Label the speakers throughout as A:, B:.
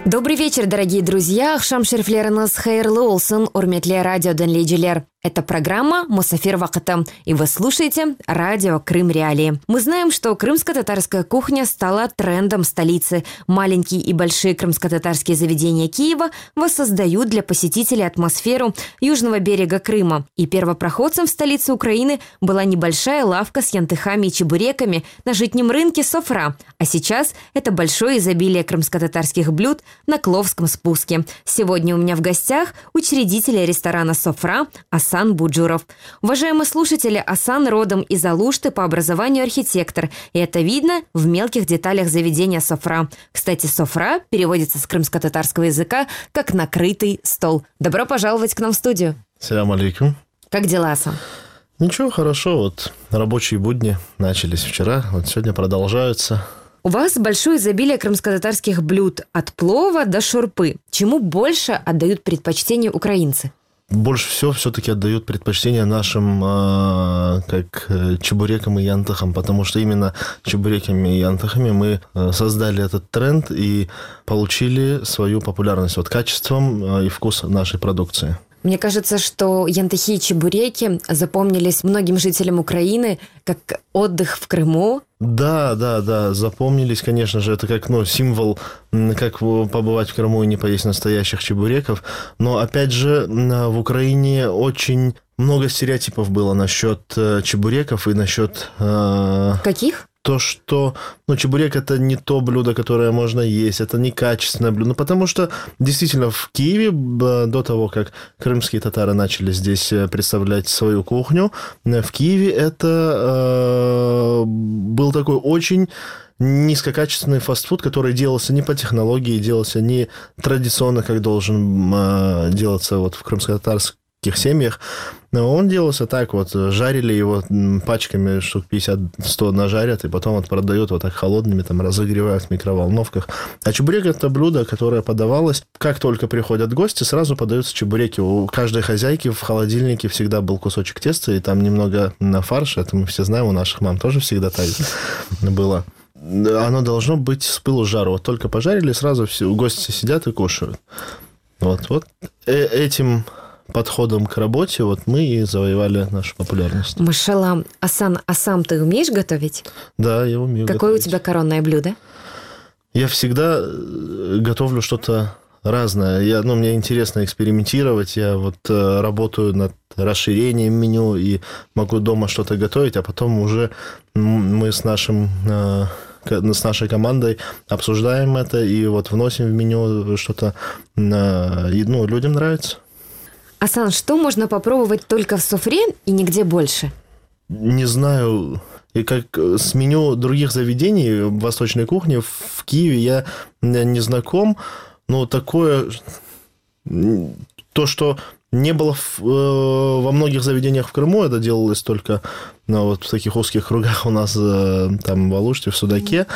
A: Добрый вечер, дорогие друзья. Ахшам шерфлериныз хайырлы олсын, урметле радио дэнлейджилер. Это программа «Мусафир вакыты», и вы слушаете радио «Крым Реалии». Мы знаем, что крымско-татарская кухня стала трендом столицы. Маленькие и большие крымско-татарские заведения Киева воссоздают для посетителей атмосферу южного берега Крыма. И первопроходцем в столице Украины была небольшая лавка с янтыхами и чебуреками на житнем рынке Софра. А сейчас это большое изобилие крымско-татарских блюд на Кловском спуске. Сегодня у меня в гостях учредитель ресторана «Софра» Асан Буджуров. Уважаемые слушатели, Асан родом из Алушты, по образованию архитектор. И это видно в мелких деталях заведения «Софра». Кстати, «Софра» переводится с крымско-татарского языка как «накрытый стол». Добро пожаловать к нам в студию.
B: Салям алейкум.
A: Как дела, Асан?
B: Ничего, хорошо. Вот рабочие будни начались вчера, вот сегодня продолжаются.
A: У вас большое изобилие крымско-татарских блюд от плова до шурпы. Чему больше отдают предпочтение украинцы?
B: Больше всего все-таки отдают предпочтение нашим чебурекам и янтахам, потому что именно чебуреками и янтахами мы создали этот тренд и получили свою популярность вот качеством и вкусом нашей продукции.
A: Мне кажется, что янтахи и чебуреки запомнились многим жителям Украины как отдых в Крыму.
B: Да, запомнились, конечно же, это как символ, как побывать в Крыму и не поесть настоящих чебуреков. Но, опять же, в Украине очень много стереотипов было насчет чебуреков и насчет...
A: Каких?
B: То, что чебурек – это не то блюдо, которое можно есть, это некачественное блюдо. Потому что действительно в Киеве, до того, как крымские татары начали здесь представлять свою кухню, в Киеве это был такой очень низкокачественный фастфуд, который делался не по технологии, делался не традиционно, как должен делаться вот в крымско-татарских семьях. Но он делался так вот, жарили его пачками, штук 50-100 нажарят, и потом вот продают вот так холодными, там разогревают в микроволновках. А чебурек – это блюдо, которое подавалось, как только приходят гости, сразу подаются чебуреки. У каждой хозяйки в холодильнике всегда был кусочек теста, и там немного на фарш, это мы все знаем, у наших мам тоже всегда так было. Оно должно быть с пылу с жару. Вот только пожарили, сразу все, гости сидят и кушают. Вот этим подходом к работе вот мы и завоевали нашу популярность.
A: Машалла. Асан, а сам ты умеешь готовить?
B: Да, я умею готовить.
A: Какое у тебя коронное блюдо?
B: Я всегда готовлю что-то разное. Мне интересно экспериментировать. Я вот работаю над расширением меню и могу дома что-то готовить, а потом уже мы с нашей командой обсуждаем это и вот вносим в меню что-то. И, людям нравится.
A: Асан, что можно попробовать только в Софре и нигде больше?
B: Не знаю. И как с меню других заведений восточной кухни в Киеве я не знаком. Но такое... То, что не было во многих заведениях в Крыму, это делалось только вот в таких узких кругах у нас там в Алуште, в Судаке.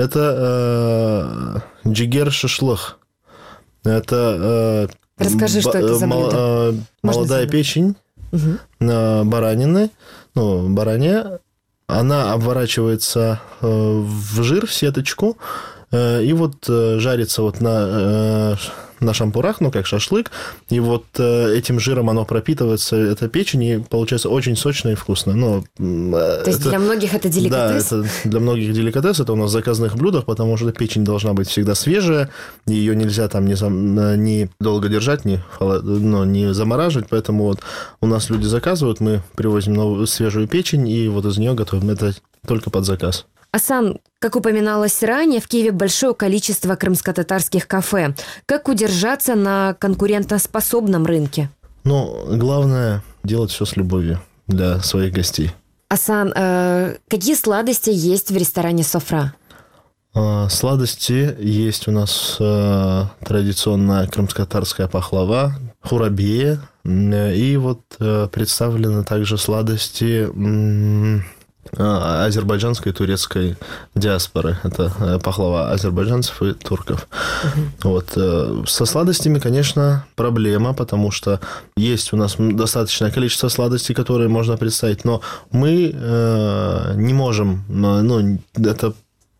B: Это джигер-шашлык. Это...
A: Расскажи, что это за блюдо.
B: Молодая печень баранины, баранья, она обворачивается в жир, в сеточку, и вот жарится вот на шампурах, как шашлык, и вот этим жиром оно пропитывается, эта печень, и получается очень сочно и вкусно.
A: То есть для многих это деликатес?
B: Да, это для многих деликатес, это у нас в заказных блюдах, потому что печень должна быть всегда свежая, ее нельзя там не долго держать, не замораживать, поэтому вот у нас люди заказывают, мы привозим новую свежую печень, и вот из нее готовим, это только под заказ.
A: Асан, как упоминалось ранее, в Киеве большое количество крымско-татарских кафе. Как удержаться на конкурентоспособном рынке?
B: Главное делать все с любовью для своих гостей.
A: Асан, какие сладости есть в ресторане «Софра»?
B: Сладости есть у нас традиционная крымско-татарская пахлава, хурабия, и вот представлены также сладости азербайджанской и турецкой диаспоры. Это пахлава азербайджанцев и турков. Вот. Со сладостями, конечно, проблема, потому что есть у нас достаточное количество сладостей, которые можно представить, но мы не можем, это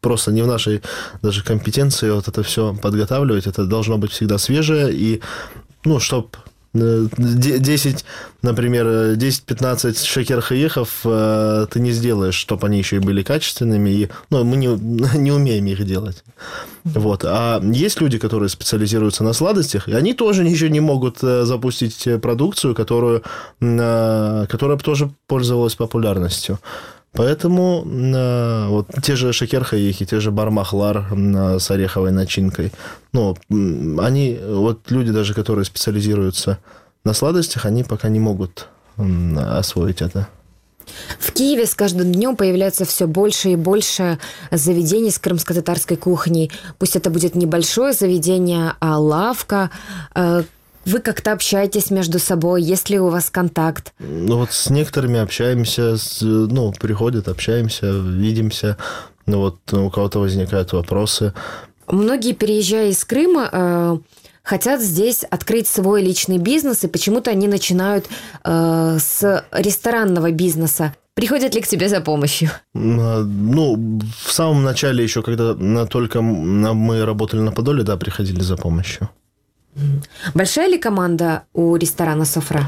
B: просто не в нашей даже компетенции вот это все подготавливать. Это должно быть всегда свежее и, чтобы 10, например, 10-15 шекер-хаехов ты не сделаешь, чтобы они еще и были качественными, и мы не умеем их делать. Вот. А есть люди, которые специализируются на сладостях, и они тоже ничего не могут запустить продукцию, которая бы тоже пользовалась популярностью. Поэтому вот те же шекер-хаехи, те же бармахлар с ореховой начинкой, они, вот люди даже, которые специализируются на сладостях, они пока не могут освоить это.
A: В Киеве с каждым днем появляется все больше и больше заведений с крымско-татарской кухней. Пусть это будет небольшое заведение, а лавка. Вы как-то общаетесь между собой? Есть ли у вас контакт?
B: Вот с некоторыми общаемся, приходят, общаемся, видимся. У кого-то возникают вопросы.
A: Многие, переезжая из Крыма, хотят здесь открыть свой личный бизнес, и почему-то они начинают с ресторанного бизнеса. Приходят ли к тебе за помощью?
B: В самом начале еще, когда только мы работали на Подоле, да, приходили за помощью.
A: Большая ли команда у ресторана «Софра»?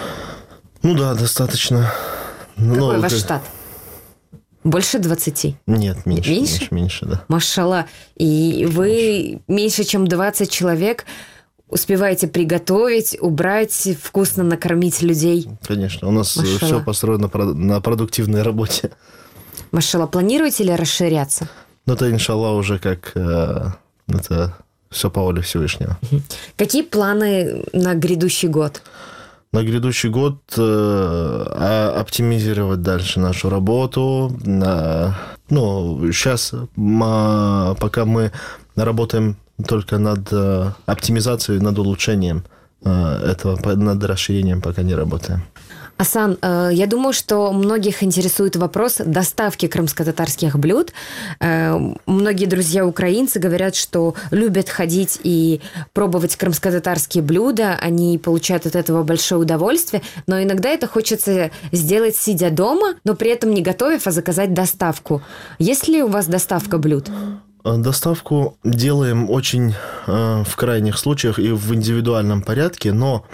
B: Да, достаточно.
A: Какой ваш штат? Больше 20?
B: Нет, меньше? Меньше, да.
A: Машалла. И вы меньше, чем 20 человек успеваете приготовить, убрать, вкусно накормить людей?
B: Конечно. У нас все построено на продуктивной работе.
A: Машалла. Планируете ли расширяться?
B: Это, иншалла, уже как... Это... Все по воле Всевышнего.
A: Какие планы на грядущий год?
B: На грядущий год оптимизировать дальше нашу работу. Сейчас, пока мы работаем только над оптимизацией, над улучшением этого, над расширением пока не работаем.
A: Асан, я думаю, что многих интересует вопрос доставки крымско-татарских блюд. Многие друзья украинцы говорят, что любят ходить и пробовать крымско-татарские блюда, они получают от этого большое удовольствие, но иногда это хочется сделать, сидя дома, но при этом не готовив, а заказать доставку. Есть ли у вас доставка блюд?
B: Доставку делаем очень в крайних случаях и в индивидуальном порядке, но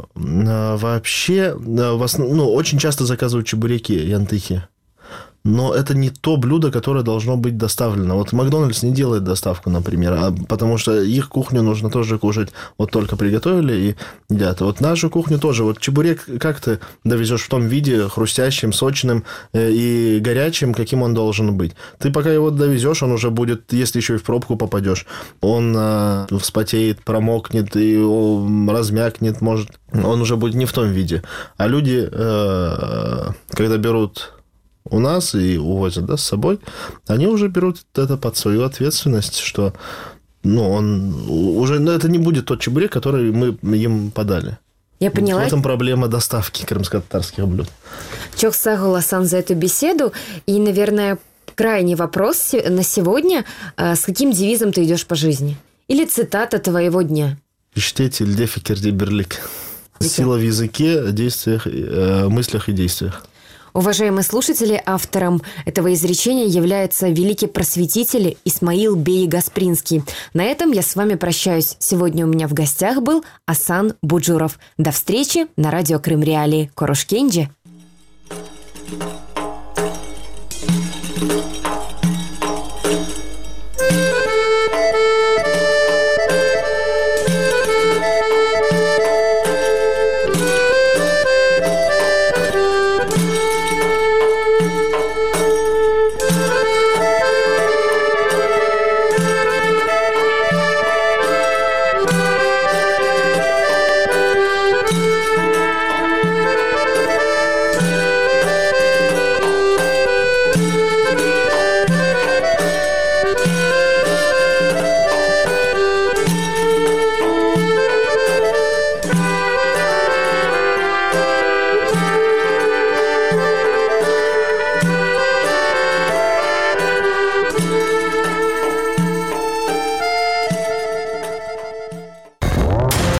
B: вообще, очень часто заказывают чебуреки, янтыхи. Но это не то блюдо, которое должно быть доставлено. Вот Макдональдс не делает доставку, например, потому что их кухню нужно тоже кушать. Вот только приготовили и едят. Вот нашу кухню тоже. Вот чебурек как ты довезешь в том виде, хрустящим, сочным и горячим, каким он должен быть. Ты пока его довезешь, он уже будет, если еще и в пробку попадешь, он вспотеет, промокнет и размякнет, может. Он уже будет не в том виде. А люди, когда берут у нас и увозят, с собой, они уже берут это под свою ответственность, что он уже это не будет тот чебурек, который мы им подали.
A: Я поняла.
B: В этом проблема доставки крымско-татарских блюд.
A: Чох сагул, Асан, за эту беседу. И, наверное, крайний вопрос на сегодня. С каким девизом ты идешь по жизни? Или цитата твоего дня?
B: Иштети льдефикерди берлик. Сила в языке, действиях, мыслях и действиях.
A: Уважаемые слушатели, автором этого изречения является великий просветитель Исмаил Бей Гаспринский. На этом я с вами прощаюсь. Сегодня у меня в гостях был Асан Буджуров. До встречи на радио Крым Реалии. Корошкенджи.